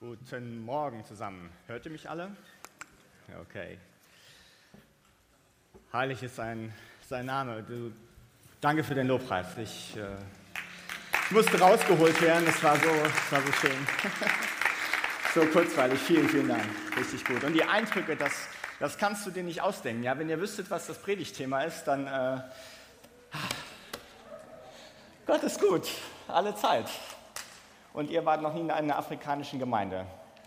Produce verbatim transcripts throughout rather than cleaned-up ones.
Guten Morgen zusammen. Hört ihr mich alle? Okay. Heilig ist sein, sein Name. Du, danke für den Lobpreis. Ich, äh, ich musste rausgeholt werden. Es war so, es war so schön. So kurzweilig. Vielen, vielen Dank. Richtig gut. Und die Eindrücke, das, das kannst du dir nicht ausdenken. Ja, wenn ihr wüsstet, was das Predigtthema ist, dann äh, Gott ist gut. Alle Zeit. Und ihr wart noch nie in einer afrikanischen Gemeinde.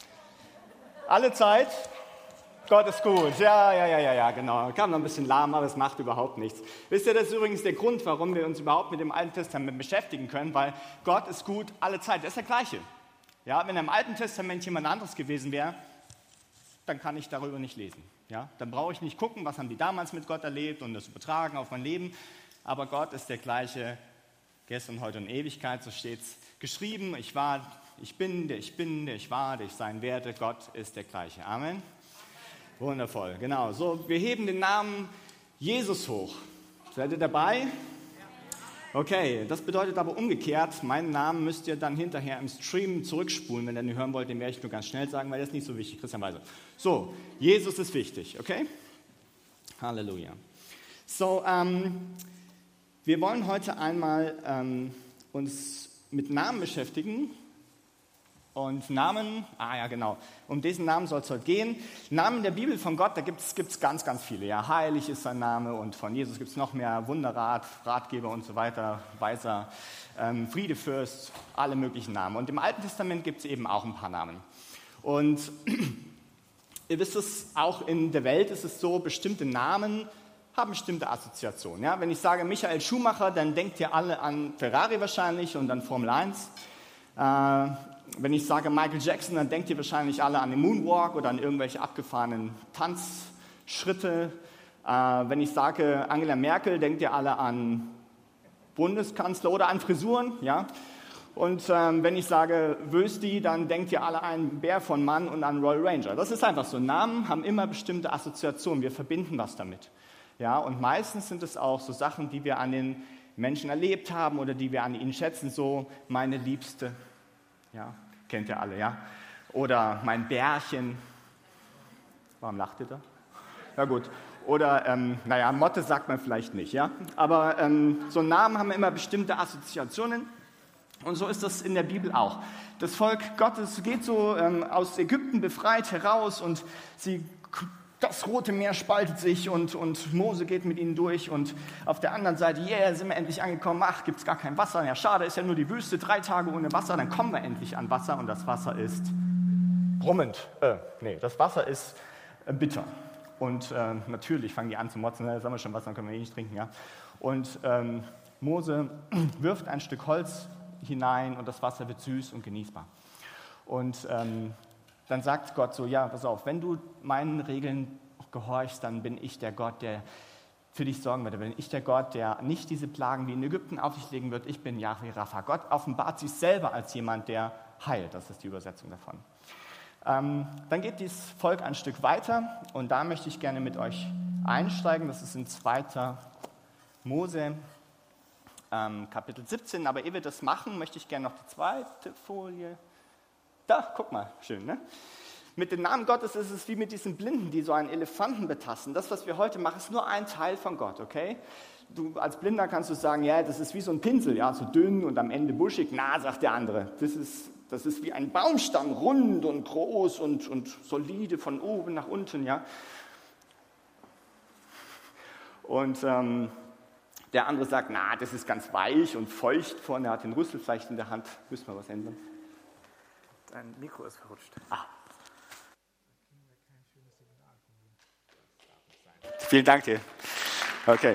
Alle Zeit, Gott ist gut. Ja, ja, ja, ja, ja, genau. Kam noch ein bisschen lahm, aber es macht überhaupt nichts. Wisst ihr, das ist übrigens der Grund, warum wir uns überhaupt mit dem Alten Testament beschäftigen können, weil Gott ist gut alle Zeit. Das ist der Gleiche. Ja, wenn im Alten Testament jemand anderes gewesen wäre, dann kann ich darüber nicht lesen. Ja, dann brauche ich nicht gucken, was haben die damals mit Gott erlebt und das übertragen auf mein Leben. Aber Gott ist der Gleiche, gestern, heute und Ewigkeit, so steht es geschrieben. Ich war, ich bin, der ich bin, der ich war, der ich sein werde. Gott ist der Gleiche. Amen. Wundervoll, genau. So, wir heben den Namen Jesus hoch. Seid ihr dabei? Okay, das bedeutet aber umgekehrt, meinen Namen müsst ihr dann hinterher im Stream zurückspulen, wenn ihr den hören wollt, den werde ich nur ganz schnell sagen, weil das ist nicht so wichtig, Christian Weise. So, Jesus ist wichtig, okay? Halleluja. So, ähm, wir wollen heute einmal ähm, uns mit Namen beschäftigen. Und Namen, ah ja genau, um diesen Namen soll es heute gehen. Namen der Bibel von Gott, da gibt es ganz, ganz viele. Ja, heilig ist sein Name und von Jesus gibt es noch mehr, Wunderrat, Ratgeber und so weiter, Weiser, ähm, Friedefürst, alle möglichen Namen. Und im Alten Testament gibt es eben auch ein paar Namen. Und ihr wisst es, auch in der Welt ist es so, bestimmte Namen haben bestimmte Assoziationen. Ja? Wenn ich sage Michael Schumacher, dann denkt ihr alle an Ferrari wahrscheinlich und an Formel eins. Äh, wenn ich sage Michael Jackson, dann denkt ihr wahrscheinlich alle an den Moonwalk oder an irgendwelche abgefahrenen Tanzschritte. Äh, wenn ich sage Angela Merkel, denkt ihr alle an Bundeskanzler oder an Frisuren. Ja? Und ähm, wenn ich sage Wösti, dann denkt ihr alle an Bär von Mann und an Royal Ranger. Das ist einfach so. Namen haben immer bestimmte Assoziationen. Wir verbinden was damit. Ja, und meistens sind es auch so Sachen, die wir an den Menschen erlebt haben oder die wir an ihnen schätzen, so meine Liebste, ja, kennt ihr alle, ja, oder mein Bärchen, warum lacht ihr da? Ja gut, oder, ähm, naja, Motte sagt man vielleicht nicht, ja, aber ähm, so Namen haben immer bestimmte Assoziationen und so ist das in der Bibel auch. Das Volk Gottes geht so ähm, aus Ägypten befreit heraus und sie Das Rote Meer spaltet sich und, und Mose geht mit ihnen durch und auf der anderen Seite, yeah, sind wir endlich angekommen, ach, gibt es gar kein Wasser, ja schade, ist ja nur die Wüste, drei Tage ohne Wasser, dann kommen wir endlich an Wasser und das Wasser ist brummend, äh, nee, das Wasser ist äh, bitter und äh, natürlich fangen die an zu motzen, ne, sagen wir schon Wasser, dann können wir eh nicht trinken, ja, und ähm, Mose wirft ein Stück Holz hinein und das Wasser wird süß und genießbar und ähm, dann sagt Gott so, ja, pass auf, wenn du meinen Regeln gehorchst, dann bin ich der Gott, der für dich sorgen wird. Dann bin ich der Gott, der nicht diese Plagen wie in Ägypten auf dich legen wird. Ich bin Yahweh Rapha. Gott offenbart sich selber als jemand, der heilt. Das ist die Übersetzung davon. Ähm, dann geht dieses Volk ein Stück weiter und da möchte ich gerne mit euch einsteigen. Das ist in zweiter Mose, ähm, Kapitel siebzehn. Aber ehe wir das machen, möchte ich gerne noch die zweite Folie. Da, guck mal, schön, ne? Mit dem Namen Gottes ist es wie mit diesen Blinden, die so einen Elefanten betasten. Das, was wir heute machen, ist nur ein Teil von Gott, okay? Du als Blinder kannst du sagen, ja, das ist wie so ein Pinsel, ja, so dünn und am Ende buschig. Na, sagt der andere, das ist, das ist wie ein Baumstamm, rund und groß und, und solide von oben nach unten, ja. Und ähm, der andere sagt, na, das ist ganz weich und feucht vorne, er hat den Rüssel vielleicht in der Hand. Müssen wir was ändern? Dein Mikro ist verrutscht. Ah. Vielen Dank dir. Okay.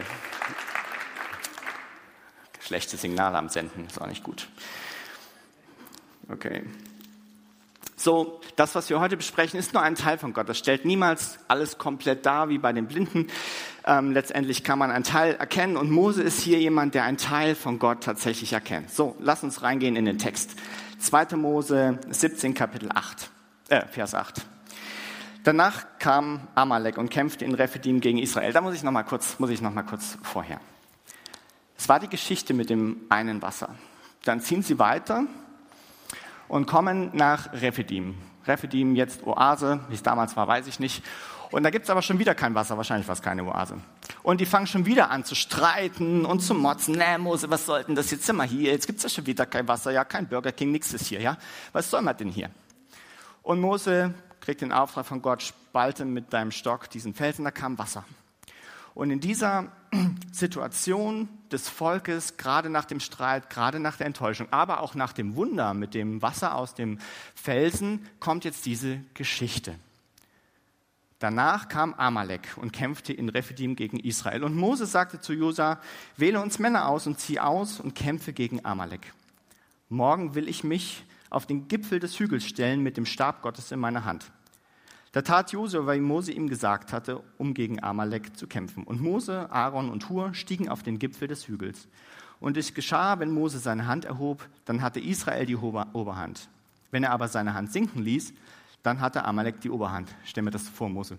Schlechtes Signal am Senden, ist auch nicht gut. Okay. So, das, was wir heute besprechen, ist nur ein Teil von Gott. Das stellt niemals alles komplett dar, wie bei den Blinden. Ähm, letztendlich kann man einen Teil erkennen und Mose ist hier jemand, der einen Teil von Gott tatsächlich erkennt. So, lass uns reingehen in den Text. zweiter Mose siebzehn, Kapitel acht, äh, Vers acht. Danach kam Amalek und kämpfte in Rephidim gegen Israel. Da muss ich noch mal kurz, muss ich noch mal kurz vorher. Es war die Geschichte mit dem einen Wasser. Dann ziehen sie weiter und kommen nach Rephidim. Rephidim, jetzt Oase, wie es damals war, weiß ich nicht. Und da gibt es aber schon wieder kein Wasser, wahrscheinlich war es keine Oase. Und die fangen schon wieder an zu streiten und zu motzen. Nee, Mose, was soll denn das jetzt immer hier? Jetzt gibt es ja schon wieder kein Wasser, ja, kein Burger King, nichts ist hier, ja. Was soll man denn hier? Und Mose kriegt den Auftrag von Gott, spalte mit deinem Stock diesen Felsen, da kam Wasser. Und in dieser Situation des Volkes, gerade nach dem Streit, gerade nach der Enttäuschung, aber auch nach dem Wunder mit dem Wasser aus dem Felsen, kommt jetzt diese Geschichte. Danach kam Amalek und kämpfte in Rephidim gegen Israel. Und Mose sagte zu Josua, wähle uns Männer aus und zieh aus und kämpfe gegen Amalek. Morgen will ich mich auf den Gipfel des Hügels stellen mit dem Stab Gottes in meiner Hand. Da tat Josua, weil Mose ihm gesagt hatte, um gegen Amalek zu kämpfen. Und Mose, Aaron und Hur stiegen auf den Gipfel des Hügels. Und es geschah, wenn Mose seine Hand erhob, dann hatte Israel die Oberhand. Wenn er aber seine Hand sinken ließ, dann hatte Amalek die Oberhand. Stell mir das vor, Mose.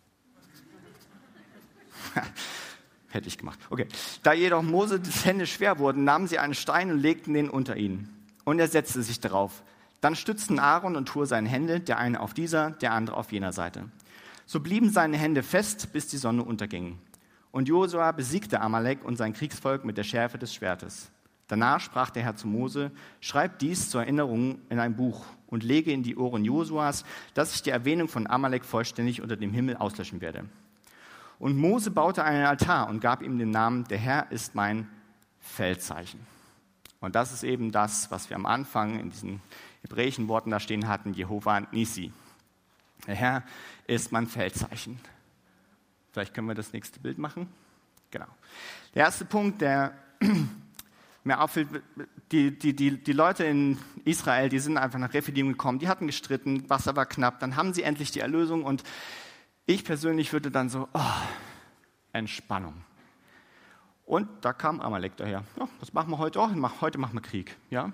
Hätte ich gemacht. Okay. Da jedoch Moses Hände schwer wurden, nahmen sie einen Stein und legten den unter ihn. Und er setzte sich darauf. Dann stützten Aaron und Hur seine Hände, der eine auf dieser, der andere auf jener Seite. So blieben seine Hände fest, bis die Sonne unterging. Und Josua besiegte Amalek und sein Kriegsvolk mit der Schärfe des Schwertes. Danach sprach der Herr zu Mose, schreib dies zur Erinnerung in ein Buch und lege in die Ohren Josuas, dass ich die Erwähnung von Amalek vollständig unter dem Himmel auslöschen werde. Und Mose baute einen Altar und gab ihm den Namen, der Herr ist mein Feldzeichen. Und das ist eben das, was wir am Anfang in diesen hebräischen Worten da stehen hatten, Jehova Nissi. Der Herr ist mein Feldzeichen. Vielleicht können wir das nächste Bild machen. Genau. Der erste Punkt, der mir auffällt, die, die, die, die Leute in Israel, die sind einfach nach Rephidim gekommen, die hatten gestritten, Wasser war knapp, dann haben sie endlich die Erlösung und ich persönlich würde dann so, oh, Entspannung. Und da kam Amalek daher. Ja, was machen wir heute? Oh, heute machen wir Krieg. Ja?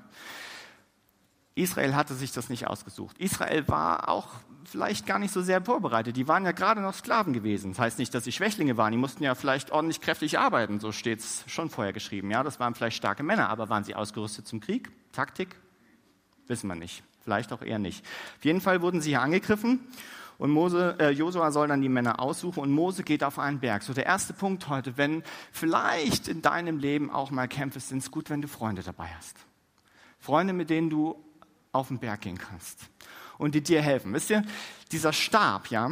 Israel hatte sich das nicht ausgesucht. Israel war auch vielleicht gar nicht so sehr vorbereitet. Die waren ja gerade noch Sklaven gewesen. Das heißt nicht, dass sie Schwächlinge waren. Die mussten ja vielleicht ordentlich kräftig arbeiten. So steht es schon vorher geschrieben. Ja, das waren vielleicht starke Männer. Aber waren sie ausgerüstet zum Krieg? Taktik? Wissen wir nicht. Vielleicht auch eher nicht. Auf jeden Fall wurden sie hier angegriffen. Und Mose, äh, Josua soll dann die Männer aussuchen und Mose geht auf einen Berg. So der erste Punkt heute, wenn vielleicht in deinem Leben auch mal Kämpfe sind, es gut, wenn du Freunde dabei hast. Freunde, mit denen du auf den Berg gehen kannst und die dir helfen. Wisst ihr, dieser Stab, ja,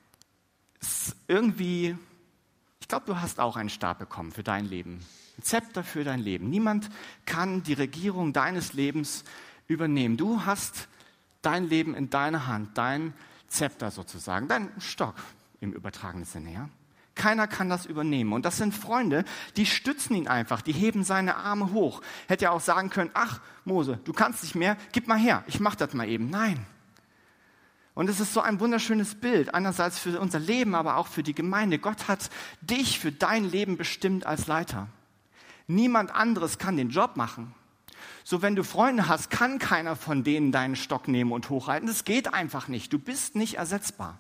ist irgendwie, ich glaube, du hast auch einen Stab bekommen für dein Leben. Ein Zepter für dein Leben. Niemand kann die Regierung deines Lebens übernehmen. Du hast dein Leben in deiner Hand, dein Zepter sozusagen, dein Stock im übertragenen Sinne, ja. Keiner kann das übernehmen. Und das sind Freunde, die stützen ihn einfach, die heben seine Arme hoch. Hätte er auch sagen können, ach Mose, du kannst nicht mehr, gib mal her, ich mach das mal eben. Nein. Und es ist so ein wunderschönes Bild, einerseits für unser Leben, aber auch für die Gemeinde. Gott hat dich für dein Leben bestimmt als Leiter. Niemand anderes kann den Job machen. So, wenn du Freunde hast, kann keiner von denen deinen Stock nehmen und hochhalten. Das geht einfach nicht. Du bist nicht ersetzbar.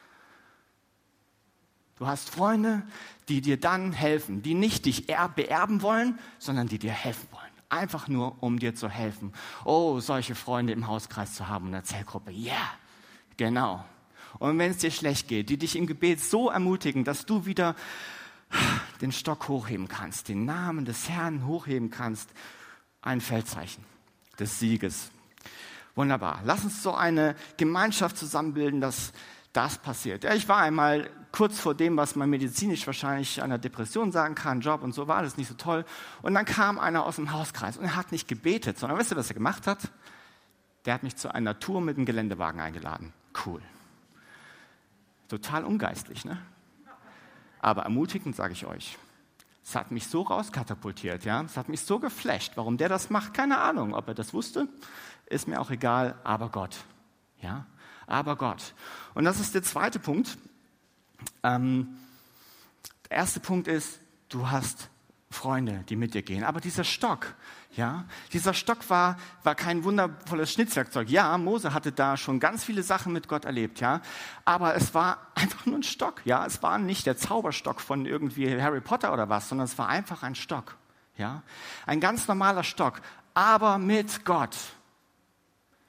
Du hast Freunde, die dir dann helfen, die nicht dich beerben wollen, sondern die dir helfen wollen. Einfach nur, um dir zu helfen. Oh, solche Freunde im Hauskreis zu haben in der Zellgruppe. Ja, yeah, genau. Und wenn es dir schlecht geht, die dich im Gebet so ermutigen, dass du wieder den Stock hochheben kannst, den Namen des Herrn hochheben kannst, ein Feldzeichen des Sieges. Wunderbar. Lass uns so eine Gemeinschaft zusammenbilden, dass das passiert. Ja, ich war einmal kurz vor dem, was man medizinisch wahrscheinlich einer Depression sagen kann, Job und so, war alles nicht so toll. Und dann kam einer aus dem Hauskreis und er hat nicht gebetet, sondern weißt du, was er gemacht hat? Der hat mich zu einer Tour mit dem Geländewagen eingeladen. Cool. Total ungeistlich, ne? Aber ermutigend, sage ich euch. Es hat mich so rauskatapultiert, ja. Es hat mich so geflasht. Warum der das macht, keine Ahnung. Ob er das wusste, ist mir auch egal. Aber Gott, ja. Aber Gott. Und das ist der zweite Punkt. Ähm, der erste Punkt ist, du hast Freunde, die mit dir gehen. Aber dieser Stock, ja, dieser Stock war, war kein wundervolles Schnitzwerkzeug. Ja, Mose hatte da schon ganz viele Sachen mit Gott erlebt, ja. Aber es war einfach nur ein Stock, ja. Es war nicht der Zauberstock von irgendwie Harry Potter oder was, sondern es war einfach ein Stock, ja. Ein ganz normaler Stock, aber mit Gott.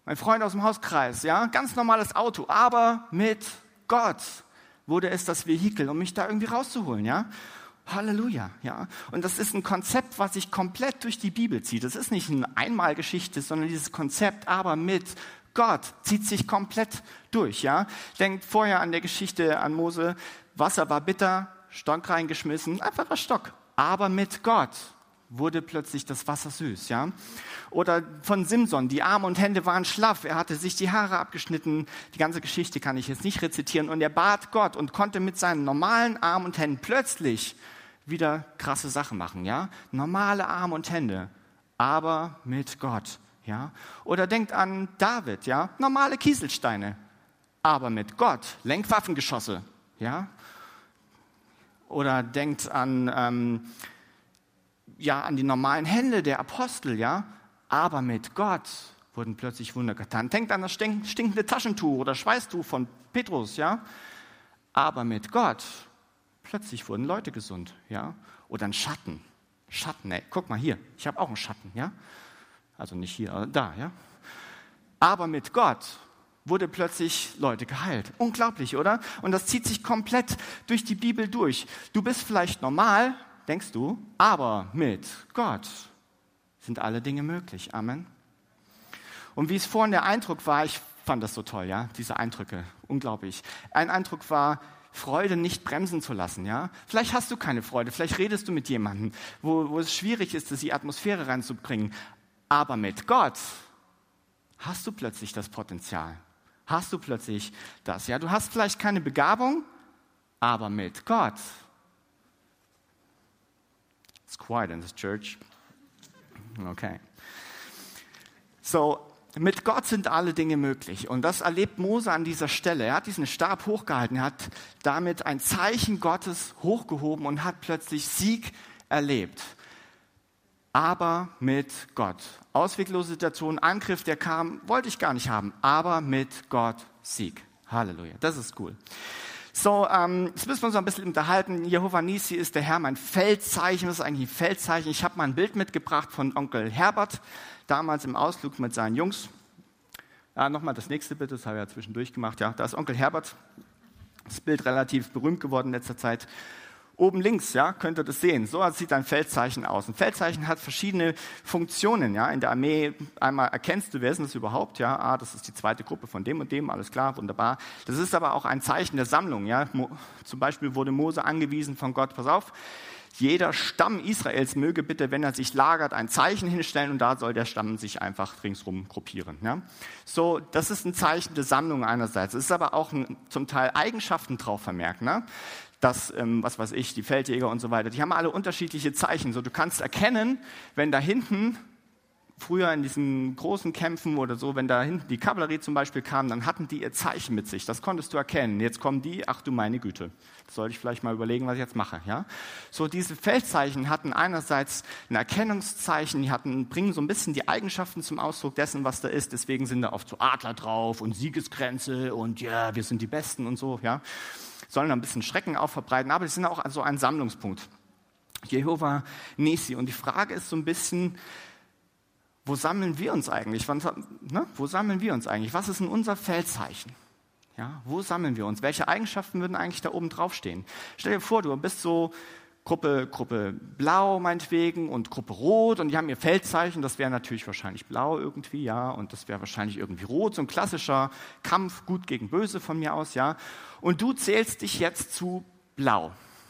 Mein Freund aus dem Hauskreis, ja, ganz normales Auto, aber mit Gott wurde es das Vehikel, um mich da irgendwie rauszuholen, ja. Halleluja, ja. Und das ist ein Konzept, was sich komplett durch die Bibel zieht. Das ist nicht eine Einmalgeschichte, sondern dieses Konzept, aber mit Gott, zieht sich komplett durch, ja. Denkt vorher an der Geschichte an Mose, Wasser war bitter, Stock reingeschmissen, einfacher Stock. Aber mit Gott wurde plötzlich das Wasser süß, ja. Oder von Simson, die Arme und Hände waren schlaff, er hatte sich die Haare abgeschnitten, die ganze Geschichte kann ich jetzt nicht rezitieren, und er bat Gott und konnte mit seinen normalen Armen und Händen plötzlich wieder krasse Sachen machen, ja. Normale Arme und Hände, aber mit Gott, ja. Oder denkt an David, ja, normale Kieselsteine, aber mit Gott, Lenkwaffengeschosse, ja. Oder denkt an, ähm, ja, an die normalen Hände der Apostel, ja, aber mit Gott wurden plötzlich Wunder getan. Denkt an das stinkende Taschentuch oder Schweißtuch von Petrus, ja, aber mit Gott plötzlich wurden Leute gesund, ja. Oder ein Schatten, Schatten, ey, guck mal hier, ich habe auch einen Schatten, ja, also nicht hier, aber da, ja. Aber mit Gott wurde plötzlich Leute geheilt. Unglaublich, oder? Und das zieht sich komplett durch die Bibel durch. Du bist vielleicht normal, denkst du, aber mit Gott sind alle Dinge möglich. Amen. Und wie es vorhin der Eindruck war, ich fand das so toll, ja, diese Eindrücke, unglaublich. Ein Eindruck war, Freude nicht bremsen zu lassen, ja. Vielleicht hast du keine Freude, vielleicht redest du mit jemandem, wo, wo es schwierig ist, die Atmosphäre reinzubringen. Aber mit Gott hast du plötzlich das Potenzial. Hast du plötzlich das, ja. Du hast vielleicht keine Begabung, aber mit Gott. It's quiet in this church. Okay. So, mit Gott sind alle Dinge möglich. Und das erlebt Mose an dieser Stelle. Er hat diesen Stab hochgehalten. Er hat damit ein Zeichen Gottes hochgehoben und hat plötzlich Sieg erlebt. Aber mit Gott. Ausweglose Situation, Angriff, der kam, wollte ich gar nicht haben. Aber mit Gott Sieg. Halleluja. Das ist cool. So, ähm, jetzt müssen wir uns noch ein bisschen unterhalten. Jehova Nisi ist der Herr, mein Feldzeichen. Was ist eigentlich ein Feldzeichen? Ich habe mal ein Bild mitgebracht von Onkel Herbert, damals im Ausflug mit seinen Jungs. Ja, nochmal das nächste bitte, das habe ich ja zwischendurch gemacht. Ja, da ist Onkel Herbert. Das Bild relativ berühmt geworden in letzter Zeit. Oben links, ja, könnt ihr das sehen. So sieht ein Feldzeichen aus. Ein Feldzeichen hat verschiedene Funktionen, ja. In der Armee einmal erkennst du, wer ist das überhaupt, ja. Ah, das ist die zweite Gruppe von dem und dem, alles klar, wunderbar. Das ist aber auch ein Zeichen der Sammlung, ja. Mo- Zum Beispiel wurde Mose angewiesen von Gott, pass auf, jeder Stamm Israels möge bitte, wenn er sich lagert, ein Zeichen hinstellen und da soll der Stamm sich einfach ringsrum gruppieren, ja. So, das ist ein Zeichen der Sammlung einerseits. Es ist aber auch ein, zum Teil Eigenschaften drauf vermerkt, ne. Das, ähm, was weiß ich, die Feldjäger und so weiter, die haben alle unterschiedliche Zeichen. So, du kannst erkennen, wenn da hinten, früher in diesen großen Kämpfen oder so, wenn da hinten die Kavallerie zum Beispiel kam, dann hatten die ihr Zeichen mit sich. Das konntest du erkennen. Jetzt kommen die, ach du meine Güte, das sollte ich vielleicht mal überlegen, was ich jetzt mache. Ja? So, diese Feldzeichen hatten einerseits ein Erkennungszeichen, die hatten, bringen so ein bisschen die Eigenschaften zum Ausdruck dessen, was da ist. Deswegen sind da oft so Adler drauf und Siegesgrenze und ja, wir sind die Besten und so, ja. Sollen ein bisschen Schrecken auch verbreiten, aber es sind auch so ein Sammlungspunkt. Jehova Nisi. Und die Frage ist so ein bisschen, wo sammeln wir uns eigentlich? Wann, ne? Wo sammeln wir uns eigentlich? Was ist denn unser Feldzeichen? Ja, wo sammeln wir uns? Welche Eigenschaften würden eigentlich da oben draufstehen? Stell dir vor, du bist so Gruppe, Gruppe Blau meinetwegen und Gruppe Rot und die haben ihr Feldzeichen, das wäre natürlich wahrscheinlich Blau irgendwie, ja, und das wäre wahrscheinlich irgendwie Rot, so ein klassischer Kampf, gut gegen böse von mir aus, ja. Und du zählst dich jetzt zu Blau.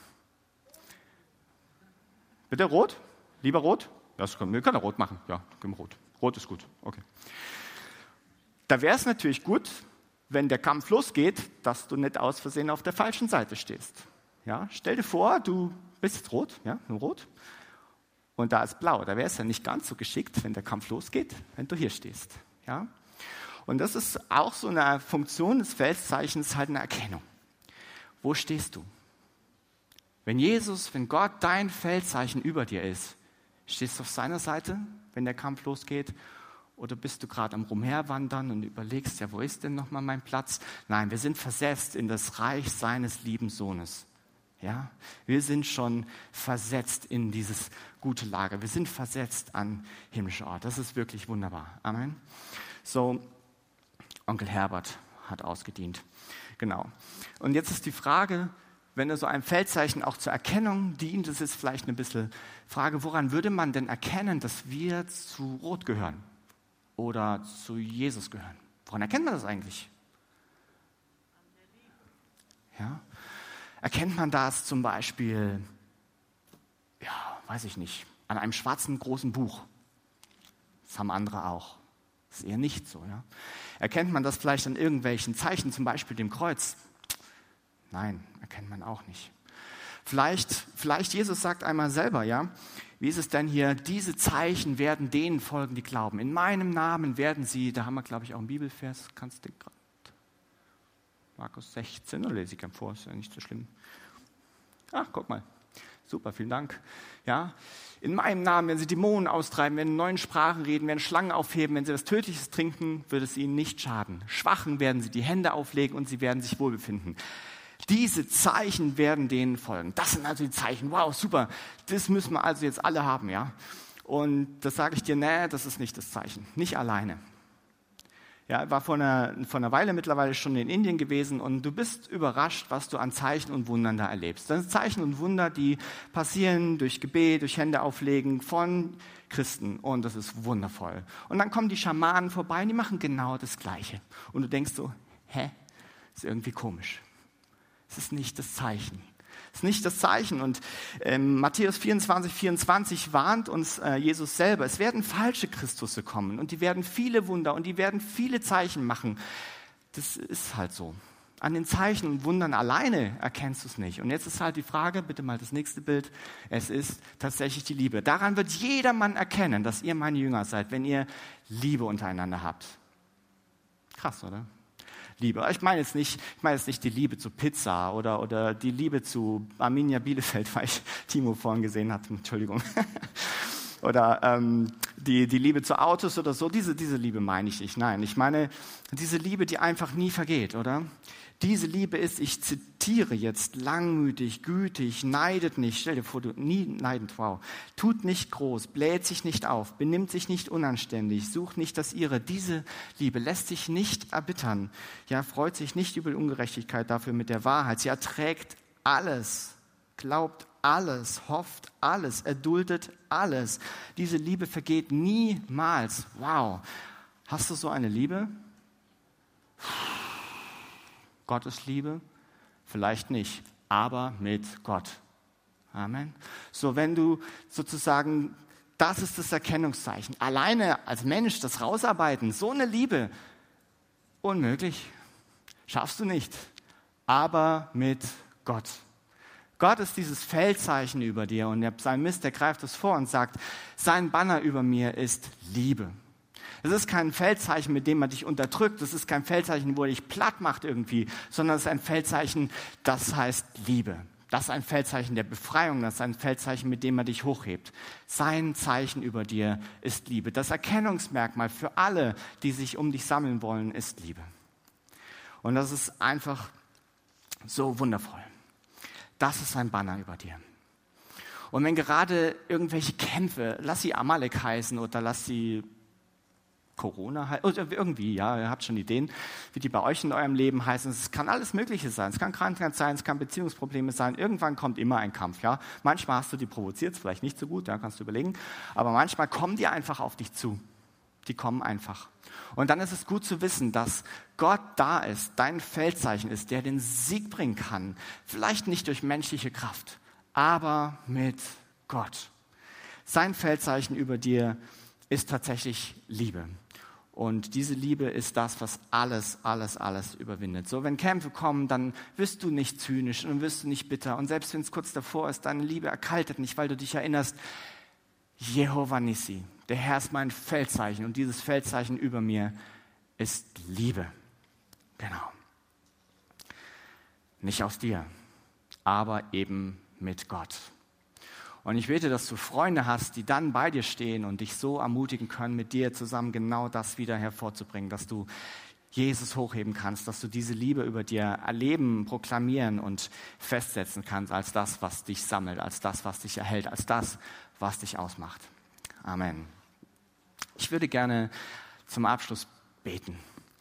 Bitte Rot? Lieber Rot? Das können, wir können Rot machen, ja, Rot. Rot ist gut, okay. Da wäre es natürlich gut, wenn der Kampf losgeht, dass du nicht aus Versehen auf der falschen Seite stehst. Ja, stell dir vor, du bist jetzt rot, ja, nur rot, und da ist blau. Da wäre es ja nicht ganz so geschickt, wenn der Kampf losgeht, wenn du hier stehst. Ja? Und das ist auch so eine Funktion des Feldzeichens, halt eine Erkennung. Wo stehst du? Wenn Jesus, wenn Gott dein Feldzeichen über dir ist, stehst du auf seiner Seite, wenn der Kampf losgeht? Oder bist du gerade am Rumherwandern und überlegst, ja, wo ist denn nochmal mein Platz? Nein, wir sind versetzt in das Reich seines lieben Sohnes. Ja, wir sind schon versetzt in dieses gute Lager. Wir sind versetzt an himmlische Ort. Das ist wirklich wunderbar. Amen. So, Onkel Herbert hat ausgedient. Genau. Und jetzt ist die Frage, wenn er so ein Feldzeichen auch zur Erkennung dient, das ist vielleicht eine bisschen Frage, woran würde man denn erkennen, dass wir zu Rot gehören oder zu Jesus gehören? Woran erkennt man das eigentlich? Ja? Erkennt man das zum Beispiel, ja, weiß ich nicht, an einem schwarzen großen Buch? Das haben andere auch. Das ist eher nicht so. Ja? Erkennt man das vielleicht an irgendwelchen Zeichen, zum Beispiel dem Kreuz? Nein, erkennt man auch nicht. Vielleicht, vielleicht Jesus sagt einmal selber, ja, wie ist es denn hier, diese Zeichen werden denen folgen, die glauben. In meinem Namen werden sie, da haben wir, glaube ich, auch einen Bibelvers, kannst du gerade, Markus sechzehn, oder lese ich vor, ist ja nicht so schlimm. Ach, guck mal, super, vielen Dank. Ja, in meinem Namen werden sie Dämonen austreiben, werden in neuen Sprachen reden, werden Schlangen aufheben, wenn sie was Tödliches trinken, wird es ihnen nicht schaden. Schwachen werden sie die Hände auflegen und sie werden sich wohlbefinden. Diese Zeichen werden denen folgen. Das sind also die Zeichen. Wow, super. Das müssen wir also jetzt alle haben, ja. Und das sage ich dir, nee, das ist nicht das Zeichen. Nicht alleine. Ja, war vor einer, vor einer Weile mittlerweile schon in Indien gewesen und du bist überrascht, was du an Zeichen und Wundern da erlebst. Das sind Zeichen und Wunder, die passieren durch Gebet, durch Hände auflegen von Christen und das ist wundervoll. Und dann kommen die Schamanen vorbei und die machen genau das Gleiche. Und du denkst so, hä, ist irgendwie komisch. Es ist nicht das Zeichen. Es ist nicht das Zeichen. Und ähm, Matthäus vierundzwanzig, vierundzwanzig warnt uns äh, Jesus selber. Es werden falsche Christusse kommen und die werden viele Wunder und die werden viele Zeichen machen. Das ist halt so. An den Zeichen und Wundern alleine erkennst du es nicht. Und jetzt ist halt die Frage, bitte mal das nächste Bild. Es ist tatsächlich die Liebe. Daran wird jedermann erkennen, dass ihr meine Jünger seid, wenn ihr Liebe untereinander habt. Krass, oder? Liebe. Ich meine jetzt nicht, ich meine jetzt nicht die Liebe zu Pizza oder, oder die Liebe zu Arminia Bielefeld, weil ich Timo vorhin gesehen habe. Entschuldigung. Oder ähm, die, die Liebe zu Autos oder so. Diese, diese Liebe meine ich nicht. Nein, ich meine diese Liebe, die einfach nie vergeht, oder? Diese Liebe ist, ich zitiere jetzt, langmütig, gütig, neidet nicht, stell dir vor, du nie neidend, wow, tut nicht groß, bläht sich nicht auf, benimmt sich nicht unanständig, sucht nicht das Ihre. Diese Liebe lässt sich nicht erbittern, ja, freut sich nicht über die Ungerechtigkeit, dafür mit der Wahrheit. Sie erträgt alles, glaubt alles, hofft alles, erduldet alles. Diese Liebe vergeht niemals. Wow, hast du so eine Liebe? Gottes Liebe? Vielleicht nicht, aber mit Gott. Amen. So, wenn du sozusagen, das ist das Erkennungszeichen. Alleine als Mensch das rausarbeiten, so eine Liebe, unmöglich. Schaffst du nicht. Aber mit Gott. Gott ist dieses Feldzeichen über dir und der Psalmist, der greift es vor und sagt, sein Banner über mir ist Liebe. Es ist kein Feldzeichen, mit dem man dich unterdrückt. Es ist kein Feldzeichen, wo er dich platt macht irgendwie, sondern es ist ein Feldzeichen, das heißt Liebe. Das ist ein Feldzeichen der Befreiung. Das ist ein Feldzeichen, mit dem er dich hochhebt. Sein Zeichen über dir ist Liebe. Das Erkennungsmerkmal für alle, die sich um dich sammeln wollen, ist Liebe. Und das ist einfach so wundervoll. Das ist sein Banner über dir. Und wenn gerade irgendwelche Kämpfe, lass sie Amalek heißen oder lass sie Corona oder irgendwie, ja, ihr habt schon Ideen, wie die bei euch in eurem Leben heißen. Es kann alles Mögliche sein. Es kann Krankheit sein, es kann Beziehungsprobleme sein. Irgendwann kommt immer ein Kampf, ja. Manchmal hast du die provoziert, vielleicht nicht so gut, ja, kannst du überlegen. Aber manchmal kommen die einfach auf dich zu. Die kommen einfach. Und dann ist es gut zu wissen, dass Gott da ist, dein Feldzeichen ist, der den Sieg bringen kann. Vielleicht nicht durch menschliche Kraft, aber mit Gott. Sein Feldzeichen über dir ist tatsächlich Liebe. Und diese Liebe ist das, was alles, alles, alles überwindet. So, wenn Kämpfe kommen, dann wirst du nicht zynisch und wirst du nicht bitter. Und selbst wenn es kurz davor ist, deine Liebe erkaltet nicht, weil du dich erinnerst, Jehova Nissi, der Herr ist mein Feldzeichen und dieses Feldzeichen über mir ist Liebe. Genau. Nicht aus dir, aber eben mit Gott. Und ich bete, dass du Freunde hast, die dann bei dir stehen und dich so ermutigen können, mit dir zusammen genau das wieder hervorzubringen, dass du Jesus hochheben kannst, dass du diese Liebe über dir erleben, proklamieren und festsetzen kannst als das, was dich sammelt, als das, was dich erhält, als das, was dich ausmacht. Amen. Ich würde gerne zum Abschluss beten.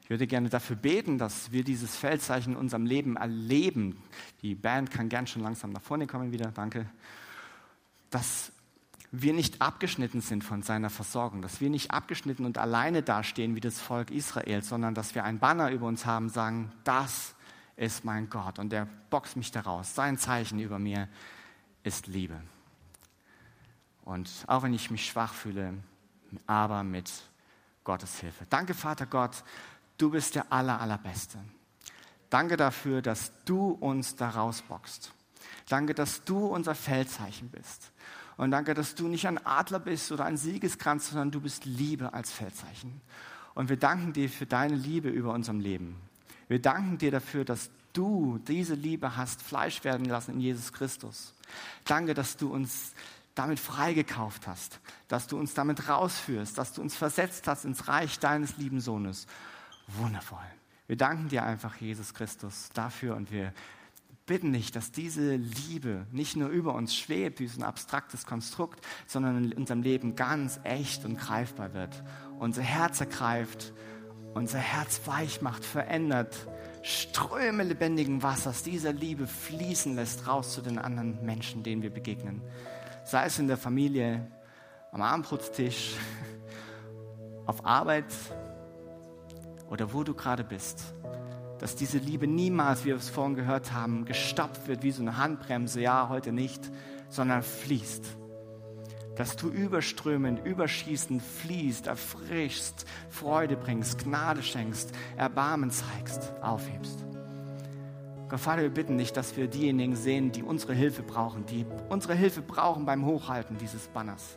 Ich würde gerne dafür beten, dass wir dieses Feldzeichen in unserem Leben erleben. Die Band kann gern schon langsam nach vorne kommen wieder, danke. Dass wir nicht abgeschnitten sind von seiner Versorgung, dass wir nicht abgeschnitten und alleine dastehen wie das Volk Israel, sondern dass wir ein Banner über uns haben, sagen, das ist mein Gott und der boxt mich daraus. Sein Zeichen über mir ist Liebe. Und auch wenn ich mich schwach fühle, aber mit Gottes Hilfe. Danke, Vater Gott, du bist der aller, allerbeste. Danke dafür, dass du uns da rausboxt. Danke, dass du unser Feldzeichen bist. Und danke, dass du nicht ein Adler bist oder ein Siegeskranz, sondern du bist Liebe als Feldzeichen. Und wir danken dir für deine Liebe über unserem Leben. Wir danken dir dafür, dass du diese Liebe hast Fleisch werden lassen in Jesus Christus. Danke, dass du uns damit freigekauft hast, dass du uns damit rausführst, dass du uns versetzt hast ins Reich deines lieben Sohnes. Wundervoll. Wir danken dir einfach, Jesus Christus, dafür und wir bitten dich, dass diese Liebe nicht nur über uns schwebt, wie so ein abstraktes Konstrukt, sondern in unserem Leben ganz echt und greifbar wird. Unser Herz ergreift, unser Herz weich macht, verändert, Ströme lebendigen Wassers dieser Liebe fließen lässt raus zu den anderen Menschen, denen wir begegnen. Sei es in der Familie, am Abendbrotstisch, auf Arbeit oder wo du gerade bist. Dass diese Liebe niemals, wie wir es vorhin gehört haben, gestoppt wird wie so eine Handbremse, ja, heute nicht, sondern fließt. Dass du überströmend, überschießend fließt, erfrischst, Freude bringst, Gnade schenkst, Erbarmen zeigst, aufhebst. Gott, Vater, wir bitten dich, dass wir diejenigen sehen, die unsere Hilfe brauchen, die unsere Hilfe brauchen beim Hochhalten dieses Banners.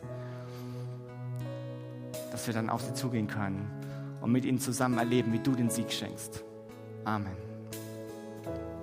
Dass wir dann auf sie zugehen können und mit ihnen zusammen erleben, wie du den Sieg schenkst. Amen.